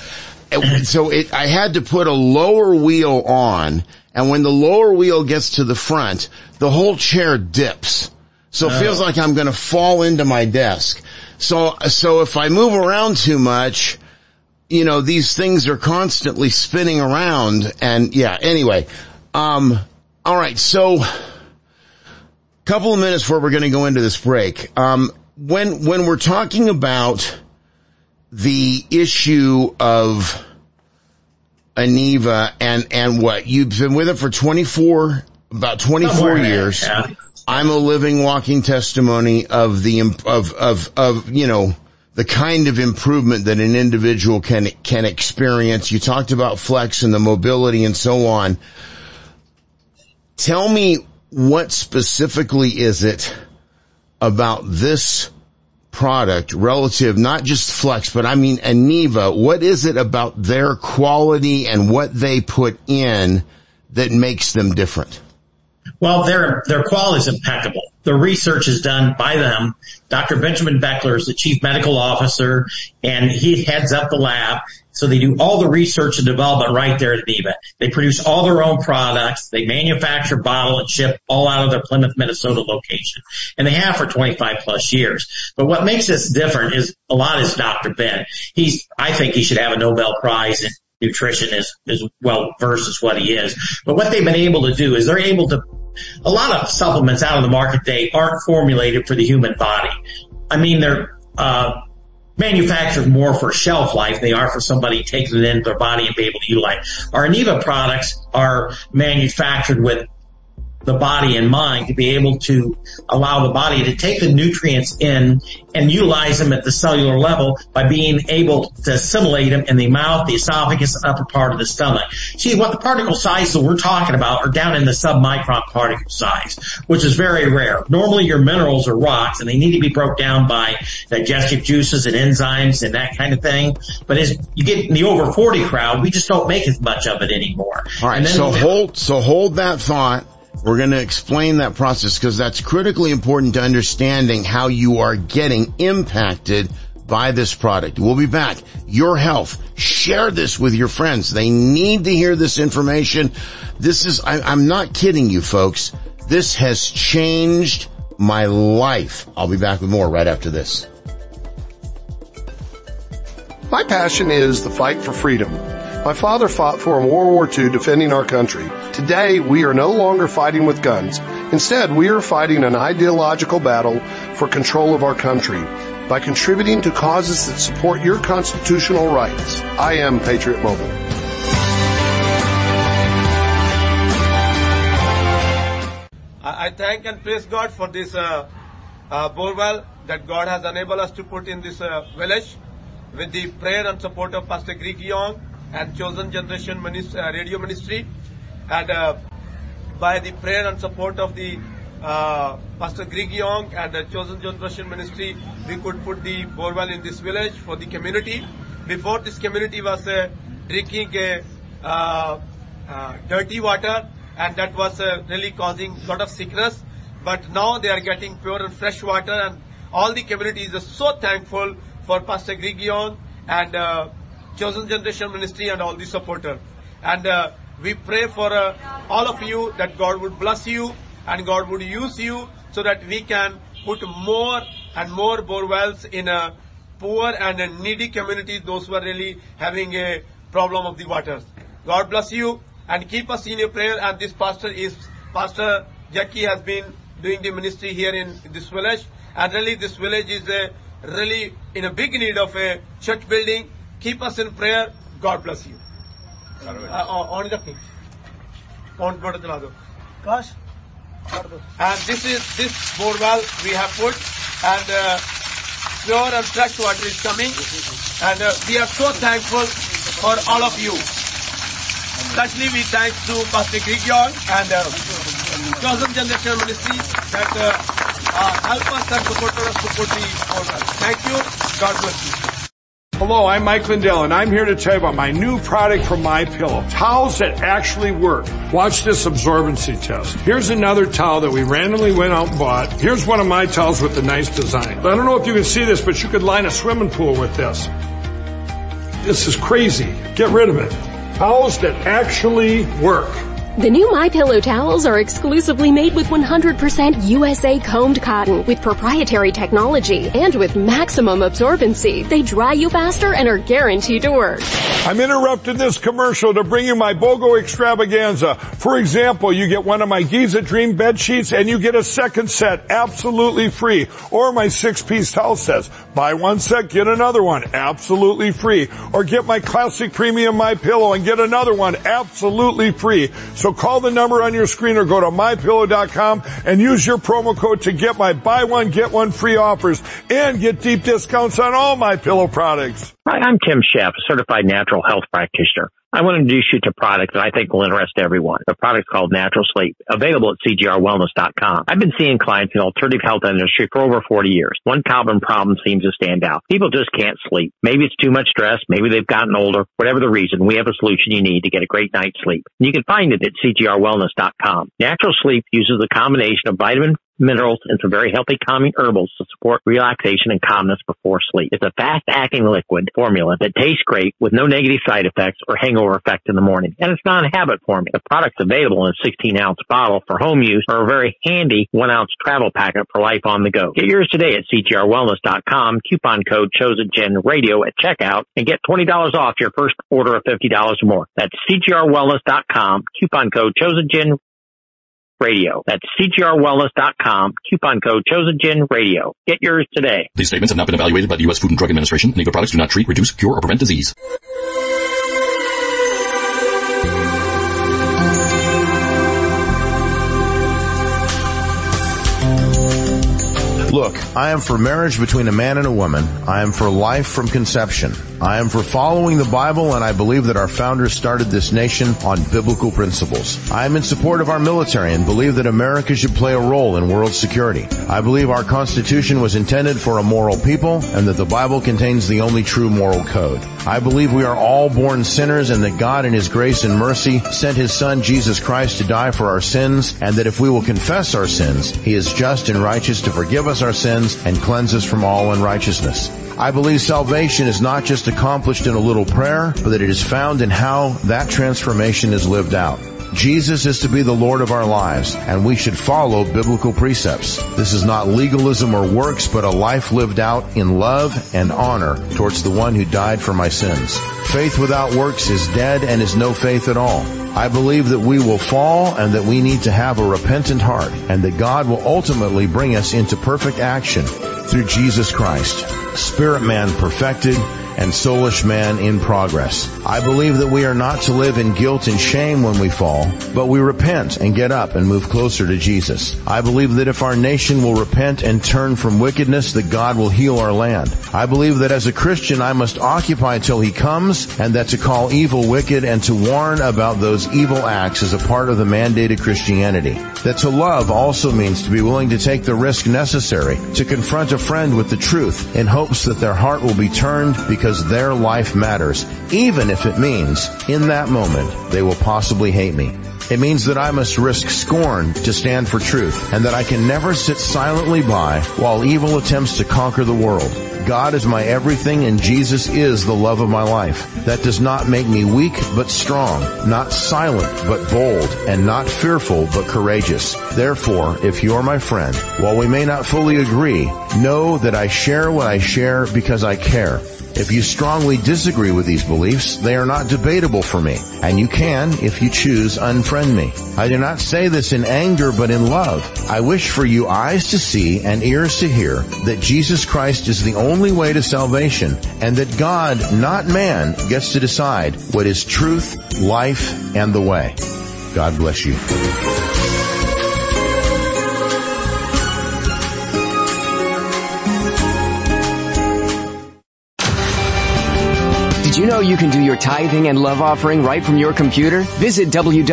I had to put a lower wheel on, and when the lower wheel gets to the front, the whole chair dips. So it feels like I'm going to fall into my desk. So if I move around too much, these things are constantly spinning around and anyway. All right. So couple of minutes before we're going to go into this break. When we're talking about the issue of Aniva and what you've been with it for 24 years. Yeah. I'm a living, walking testimony of the kind of improvement that an individual can experience. You talked about Flex and the mobility and so on. Tell me, what specifically is it about this product relative, not just Flex, but I mean Aniva? What is it about their quality and what they put in that makes them different? Well, their quality is impeccable. The research is done by them. Dr. Benjamin Beckler is the chief medical officer, and he heads up the lab. So they do all the research and development right there at Aniva. They produce all their own products. They manufacture, bottle, and ship all out of their Plymouth, Minnesota location. And they have for 25 plus years. But what makes this different is Dr. Ben. I think he should have a Nobel Prize in nutrition as well versed as what he is. But what they've been able to do is a lot of supplements out on the market today aren't formulated for the human body. I mean, they're manufactured more for shelf life. They are for somebody taking it into their body and be able to utilize. Our Aniva products are manufactured with the body in mind, to be able to allow the body to take the nutrients in and utilize them at the cellular level by being able to assimilate them in the mouth, the esophagus, and upper part of the stomach. See, what the particle sizes we're talking about are down in the submicron particle size, which is very rare. Normally your minerals are rocks and they need to be broke down by digestive juices and enzymes and that kind of thing. But as you get in the over 40 crowd, we just don't make as much of it anymore. All right, so hold that thought. We're going to explain that process because that's critically important to understanding how you are getting impacted by this product. We'll be back. Your health. Share this with your friends. They need to hear this information. I'm not kidding you, folks. This has changed my life. I'll be back with more right after this. My passion is the fight for freedom. My father fought for in World War II defending our country. Today, we are no longer fighting with guns. Instead, we are fighting an ideological battle for control of our country by contributing to causes that support your constitutional rights. I am Patriot Mobile. I thank and praise God for this borewell that God has enabled us to put in this village with the prayer and support of Pastor Greg Young and Chosen Generation Radio Ministry, and by the prayer and support of the Pastor Greg Young and the Chosen Generation Ministry, we could put the borewell in this village for the community. Before, this community was drinking dirty water, and that was really causing a lot of sickness. But now they are getting pure and fresh water, and all the community is so thankful for Pastor Greg Young and Chosen Generation Ministry and all the supporters. And we pray for all of you that God would bless you and God would use you so that we can put more and more borewells in poor and needy communities, those who are really having a problem of the waters. God bless you and keep us in your prayer. And this Pastor Jackie has been doing the ministry here in this village. And really this village is really in a big need of a church building. Keep us in prayer. God bless you. On the page. And this borewell we have put, and pure and fresh water is coming. And we are so thankful for all of you. Especially we thank to Pastor Greg Young and Chosen Generation Ministry that help us and support us to put the borewell. Thank you. God bless you. Hello, I'm Mike Lindell, and I'm here to tell you about my new product from MyPillow. Towels that actually work. Watch this absorbency test. Here's another towel that we randomly went out and bought. Here's one of my towels with the nice design. I don't know if you can see this, but you could line a swimming pool with this. This is crazy. Get rid of it. Towels that actually work. The new MyPillow towels are exclusively made with 100% USA combed cotton with proprietary technology and with maximum absorbency. They dry you faster and are guaranteed to work. I'm interrupting this commercial to bring you my BOGO extravaganza. For example, you get one of my Giza Dream bed sheets and you get a second set absolutely free. Or my 6-piece towel sets. Buy one set, get another one absolutely free. Or get my classic premium MyPillow and get another one absolutely free. So call the number on your screen or go to MyPillow.com and use your promo code to get my buy one, get one free offers and get deep discounts on all MyPillow products. Hi, I'm Tim Sheff, a certified natural health practitioner. I want to introduce you to a product that I think will interest everyone. The product's called Natural Sleep, available at CGRWellness.com. I've been seeing clients in the alternative health industry for over 40 years. One common problem seems to stand out. People just can't sleep. Maybe it's too much stress. Maybe they've gotten older. Whatever the reason, we have a solution you need to get a great night's sleep. And you can find it at CGRWellness.com. Natural Sleep uses a combination of vitamin, minerals, and some very healthy calming herbals to support relaxation and calmness before sleep. It's a fast-acting liquid formula that tastes great with no negative side effects or hangover effect in the morning. And it's non-habit forming. The product's available in a 16-ounce bottle for home use or a very handy 1-ounce travel packet for life on the go. Get yours today at CGRWellness.com. Coupon code ChosenGenRadio at checkout and get $20 off your first order of $50 or more. That's CGRWellness.com. Coupon code ChosenGenRadio. That's CGRWellness.com. Coupon code ChosenGenRadio. Get yours today. These statements have not been evaluated by the U.S. Food and Drug Administration. Legal products do not treat, reduce, cure, or prevent disease. Look, I am for marriage between a man and a woman. I am for life from conception. I am for following the Bible, and I believe that our founders started this nation on biblical principles. I am in support of our military and believe that America should play a role in world security. I believe our Constitution was intended for a moral people and that the Bible contains the only true moral code. I believe we are all born sinners and that God in His grace and mercy sent His Son Jesus Christ to die for our sins, and that if we will confess our sins, He is just and righteous to forgive us our sins and cleanse us from all unrighteousness. I believe salvation is not just accomplished in a little prayer, but that it is found in how that transformation is lived out. Jesus is to be the Lord of our lives, and we should follow biblical precepts. This is not legalism or works, but a life lived out in love and honor towards the one who died for my sins. Faith without works is dead and is no faith at all. I believe that we will fall and that we need to have a repentant heart, and that God will ultimately bring us into perfect action through Jesus Christ, spirit man perfected and soulish man in progress. I believe that we are not to live in guilt and shame when we fall, but we repent and get up and move closer to Jesus. I believe that if our nation will repent and turn from wickedness, that God will heal our land. I believe that as a Christian I must occupy till He comes, and that to call evil wicked and to warn about those evil acts is a part of the mandated Christianity. That to love also means to be willing to take the risk necessary to confront a friend with the truth in hopes that their heart will be turned because their life matters, even if it means, in that moment, they will possibly hate me. It means that I must risk scorn to stand for truth, and that I can never sit silently by while evil attempts to conquer the world. God is my everything, and Jesus is the love of my life. That does not make me weak, but strong, not silent, but bold, and not fearful, but courageous. Therefore, if you are my friend, while we may not fully agree, know that I share what I share because I care. If you strongly disagree with these beliefs, they are not debatable for me, and you can, if you choose, unfriend me. I do not say this in anger, but in love. I wish for you eyes to see and ears to hear that Jesus Christ is the only way to salvation, and that God, not man, gets to decide what is truth, life, and the way. God bless you. Did you know you can do your tithing and love offering right from your computer? Visit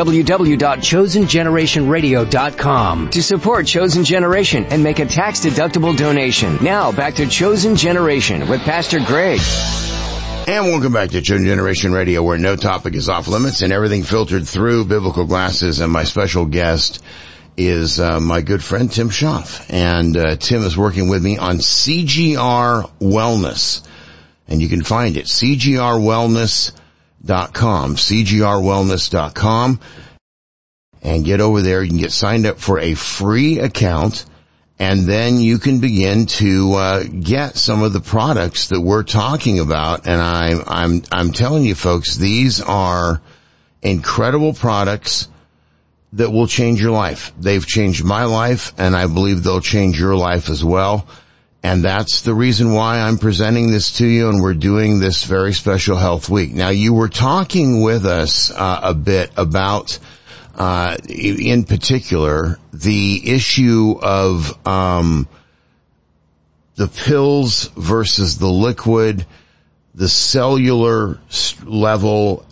www.chosengenerationradio.com to support Chosen Generation and make a tax-deductible donation. Now, back to Chosen Generation with Pastor Greg. And welcome back to Chosen Generation Radio, where no topic is off limits and everything filtered through biblical glasses. And my special guest is my good friend Tim Sheff. And Tim is working with me on CGR Wellness. And you can find it, CGRWellness.com, CGRWellness.com. and get over there. You can get signed up for a free account, and then you can begin to get some of the products that we're talking about. And I'm telling you folks, these are incredible products that will change your life. They've changed my life, and I believe they'll change your life as well. And that's the reason why I'm presenting this to you, and we're doing this very special Health Week. Now, you were talking with us a bit about, in particular, the issue of the pills versus the liquid, the cellular level,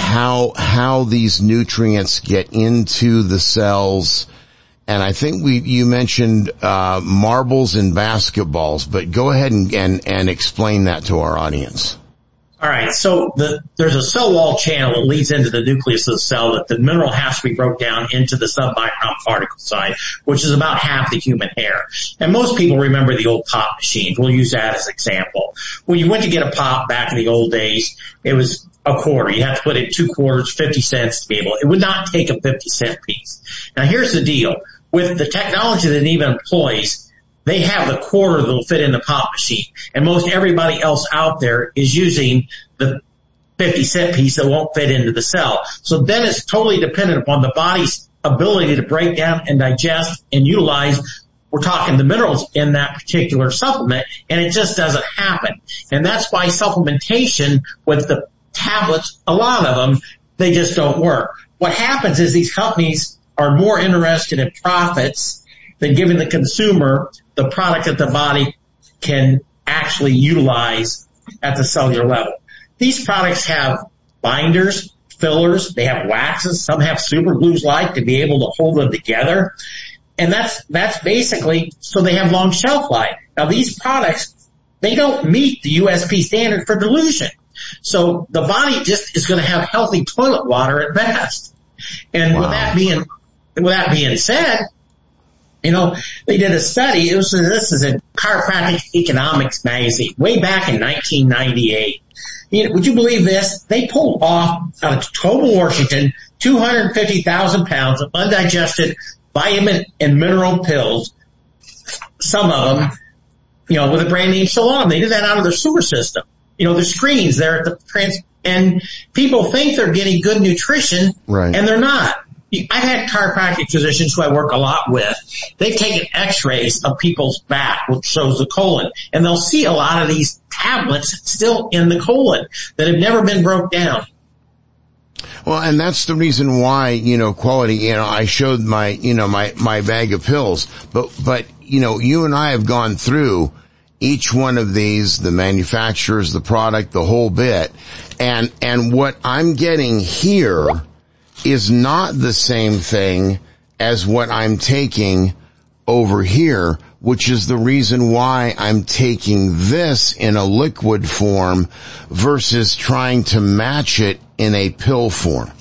how these nutrients get into the cells. And I think you mentioned marbles and basketballs, but go ahead and explain that to our audience. All right, so there's a cell wall channel that leads into the nucleus of the cell that the mineral has to be broken down into the submicron particle size, which is about half the human hair. And most people remember the old pop machines. We'll use that as an example. When you went to get a pop back in the old days, it was a quarter. You had to put in 2 quarters, 50 cents to be able. It would not take a 50-cent piece. Now here's the deal. With the technology that even employs, they have the quarter that'll fit in the pop machine. And most everybody else out there is using the 50-cent piece that won't fit into the cell. So then it's totally dependent upon the body's ability to break down and digest and utilize, we're talking the minerals in that particular supplement, and it just doesn't happen. And that's why supplementation with the tablets, a lot of them, they just don't work. What happens is these companies are more interested in profits than giving the consumer the product that the body can actually utilize at the cellular level. These products have binders, fillers, they have waxes, some have super glues like to be able to hold them together. And that's basically so they have long shelf life. Now these products, they don't meet the USP standard for dilution. So the body just is going to have healthy toilet water at best. And wow. With that being said, you know, they did a study. This is in Chiropractic Economics magazine way back in 1998. You know, would you believe this? They pulled off out of Tacoma, Washington, 250,000 pounds of undigested vitamin and mineral pills. Some of them, you know, with a brand name still on them. They did that out of their sewer system. You know, the screens there at the and people think they're getting good nutrition, right, and they're not. I've had chiropractic physicians who I work a lot with. They've taken x-rays of people's back, which shows the colon, and they'll see a lot of these tablets still in the colon that have never been broke down. Well, and that's the reason why, you know, quality, you know, I showed my bag of pills, but, you know, you and I have gone through each one of these, the manufacturers, the product, the whole bit, and what I'm getting here is not the same thing as what I'm taking over here, which is the reason why I'm taking this in a liquid form versus trying to match it in a pill form.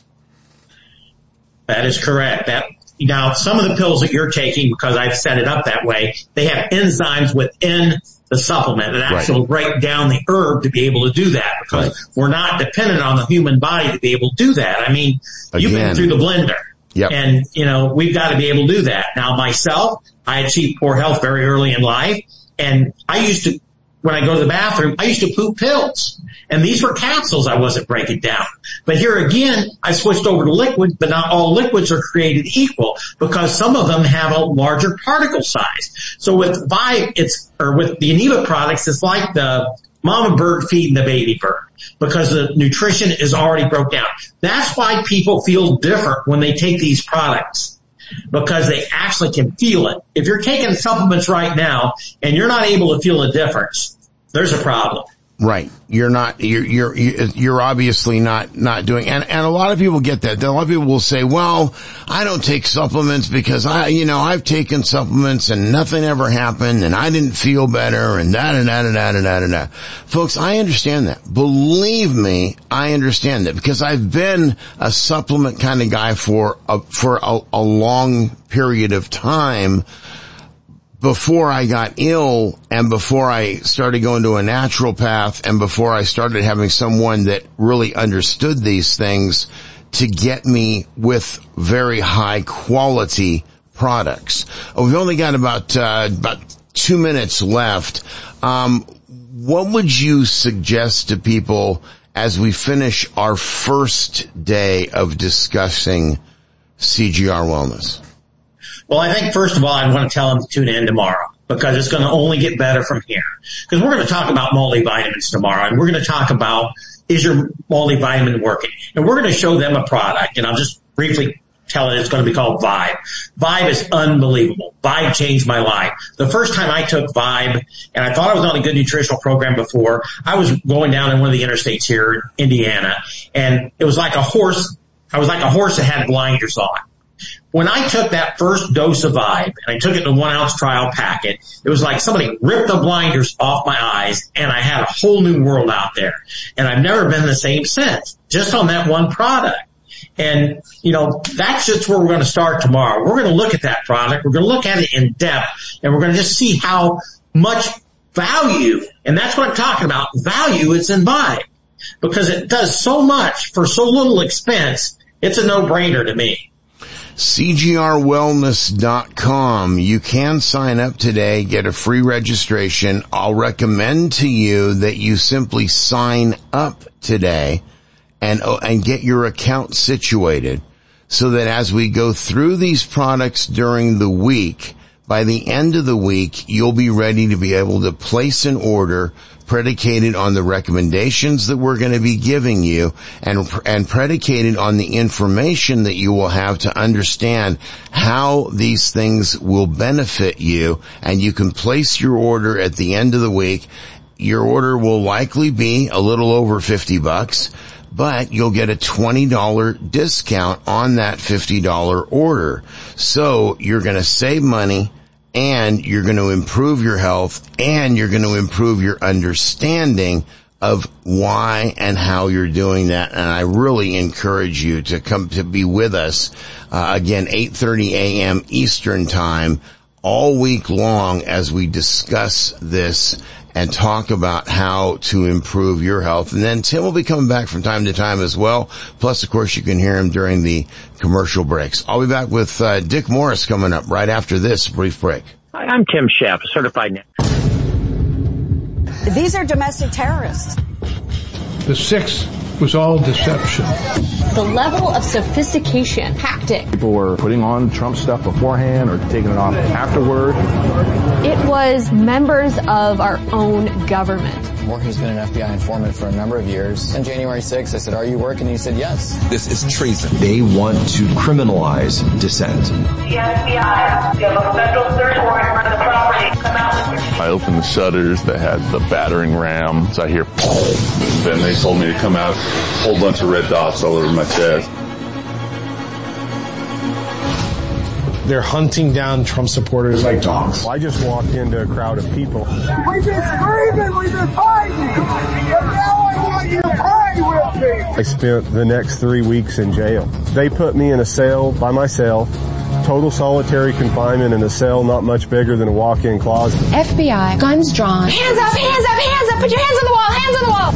That is correct. Now, some of the pills that you're taking, because I've set it up that way, they have enzymes within the supplement that actually break down the herb to be able to do that, because we're not dependent on the human body to be able to do that. I mean, you've been through the blender. Yep. And, you know, we've got to be able to do that. Now, myself, I achieved poor health very early in life, and I used to, when I go to the bathroom, I used to poop pills. And these were capsules I wasn't breaking down. But here again, I switched over to liquid, but not all liquids are created equal, because some of them have a larger particle size. So with Vibe, with the Eniva products, it's like the mama bird feeding the baby bird, because the nutrition is already broke down. That's why people feel different when they take these products, because they actually can feel it. If you're taking supplements right now and you're not able to feel a difference, there's a problem. Right. You're obviously not doing, and a lot of people get that. A lot of people will say, well, I don't take supplements because I've taken supplements and nothing ever happened and I didn't feel better and da. Folks, I understand that. Believe me, I understand that, because I've been a supplement kind of guy for a long period of time. Before I got ill, and before I started going to a naturopath, and before I started having someone that really understood these things to get me with very high quality products. We've only got about 2 minutes left. What would you suggest to people as we finish our first day of discussing CGR Wellness? Well, I think first of all, I want to tell them to tune in tomorrow, because it's going to only get better from here. Because we're going to talk about multivitamins tomorrow, and we're going to talk about, is your multivitamin working? And we're going to show them a product, and I'll just briefly tell it it's going to be called Vibe. Vibe is unbelievable. Vibe changed my life. The first time I took Vibe, and I thought I was on a good nutritional program before, I was going down in one of the interstates here in Indiana, and it was like a horse. I was like a horse that had blinders on. When I took that first dose of Vibe, and I took it in a 1 ounce trial packet, it was like somebody ripped the blinders off my eyes, and I had a whole new world out there. And I've never been the same since, just on that one product. And, that's just where we're going to start tomorrow. We're going to look at that product. We're going to look at it in depth, and we're going to just see how much value, and that's what I'm talking about, value is in Vibe. Because it does so much for so little expense, it's a no-brainer to me. CGRwellness.com. You can sign up today, get a free registration. I'll recommend to you that you simply sign up today and get your account situated so that as we go through these products during the week, by the end of the week, you'll be ready to be able to place an order predicated on the recommendations that we're going to be giving you and predicated on the information that you will have to understand how these things will benefit you. And you can place your order at the end of the week. Your order will likely be a little over $50, but you'll get a $20 discount on that $50 order. So you're going to save money, and you're going to improve your health, and you're going to improve your understanding of why and how you're doing that. And I really encourage you to come to be with us, again, 8:30 a.m. Eastern Time, all week long as we discuss this and talk about how to improve your health. And then Tim will be coming back from time to time as well. Plus, of course, you can hear him during the commercial breaks. I'll be back with Dick Morris coming up right after this brief break. Hi, I'm Tim Sheff, certified. These are domestic terrorists. The 6 was all deception. The level of sophistication, tactic. People were putting on Trump stuff beforehand or taking it off afterward. It was members of our own government. Jorge's been an FBI informant for a number of years. On January 6th, I said, "Are you working?" He said, "Yes." This is treason. They want to criminalize dissent. The FBI, you have a federal search warrant for the property. Come out with your... I opened the shutters that had the battering ram, so I hear boom. Then they told me to come out, a whole bunch of red dots all over my chest. They're hunting down Trump supporters like dogs. I just walked into a crowd of people. We've been screaming, we've been fighting, and now I want you to pray with me. I spent the next 3 weeks in jail. They put me in a cell by myself, total solitary confinement in a cell not much bigger than a walk-in closet. FBI, guns drawn. Hands up, hands up, hands up, put your hands on the wall, hands on the wall.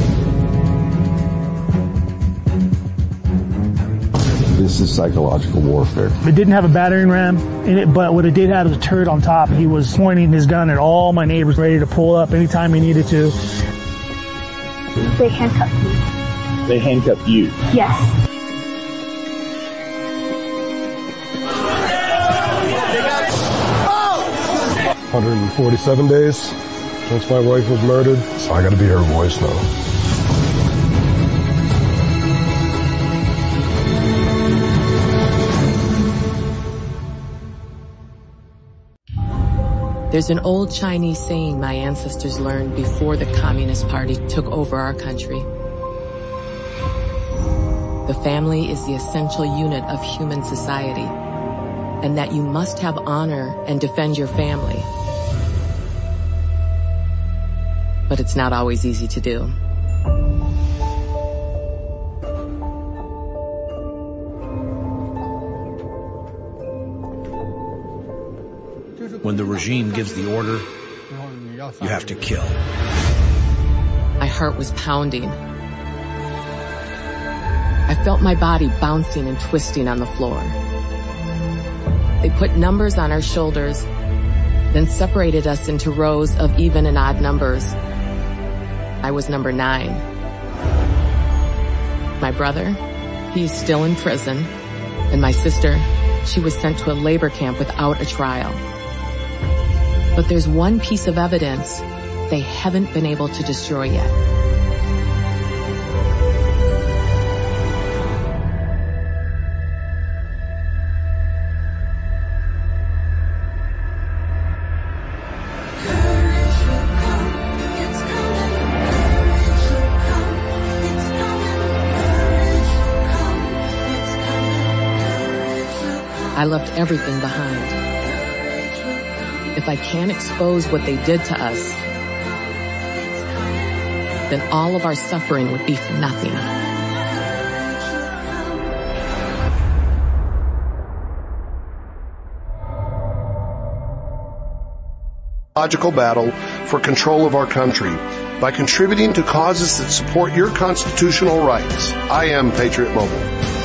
This is psychological warfare. It didn't have a battering ram in it, but what it did have was a turret on top. He was pointing his gun at all my neighbors, ready to pull up anytime he needed to. They handcuffed me. They handcuffed you? Yes. Oh! 147 days since my wife was murdered, so I gotta be her voice now. There's an old Chinese saying my ancestors learned before the Communist Party took over our country. The family is the essential unit of human society, and that you must have honor and defend your family. But it's not always easy to do. When the regime gives the order, you have to kill. My heart was pounding. I felt my body bouncing and twisting on the floor. They put numbers on our shoulders, then separated us into rows of even and odd numbers. I was number 9. My brother, he's still in prison, and my sister, she was sent to a labor camp without a trial. But there's one piece of evidence they haven't been able to destroy yet. I left everything behind. If I can't expose what they did to us, then all of our suffering would be for nothing. Logical battle for control of our country by contributing to causes that support your constitutional rights. I am Patriot Mobile.